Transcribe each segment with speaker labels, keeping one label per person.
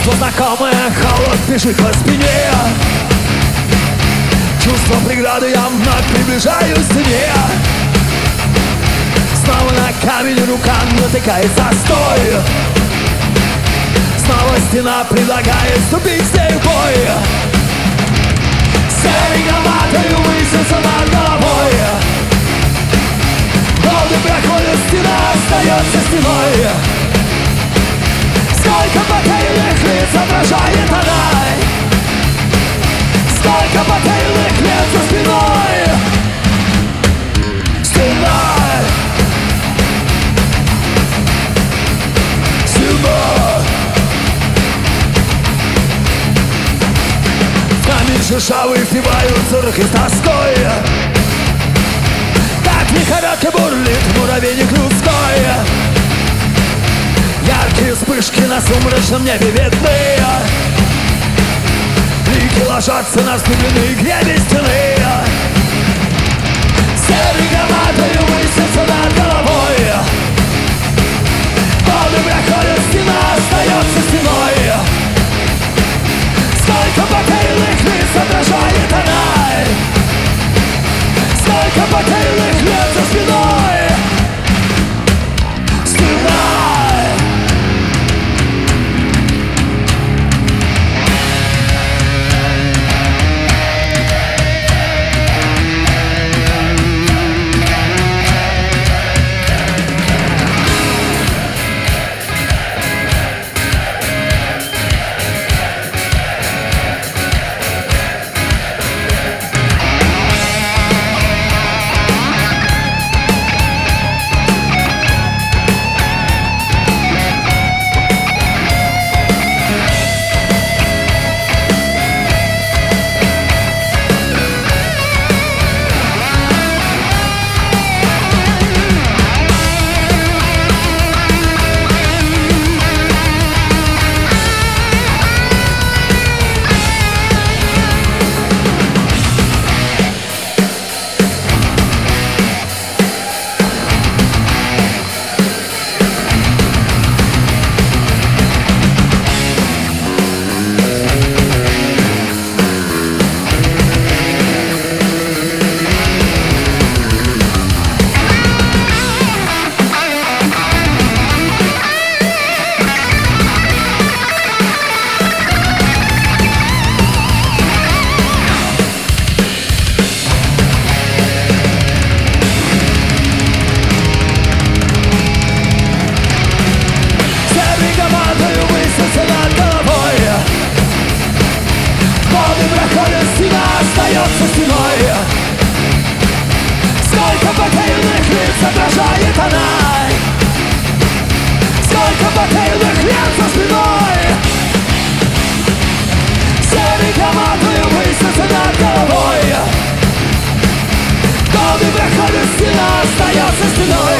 Speaker 1: Чувство знакомое, холод бежит по спине. Чувство преграды, я вновь приближаюсь к стене. Снова на камень рука натыкается, стой. Снова стена предлагает вступить с ней в бой. Серый громадою высится над головой. Годы проходят, стена остается стеной. Сколько потерянных лиц отражает она. Сколько потерянных лет за спиной. Стена. Шершавые впиваются руки с тоской. Так в лихорадке бурлит муравейник людской. Яркие вспышки на сумрачном небе видны. Блики ложатся на ступенные гребень стены. Серый громадою высится над головой. Годы проходят, стена остается стеной. Сколько потерянных лиц отражает она. Сколько потерянных лет за спиной. Стена. Остается стеной. Сколько потерянных лиц отражает она. Сколько потерянных лет за спиной. Серый громадою высится над головой. Годы проходят, стена остается стеной.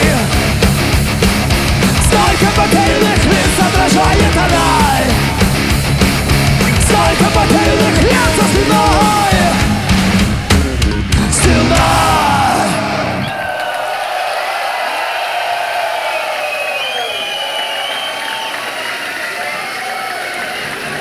Speaker 1: Сколько потерянных лиц отражает она. Сколько потерянных лет за спиной.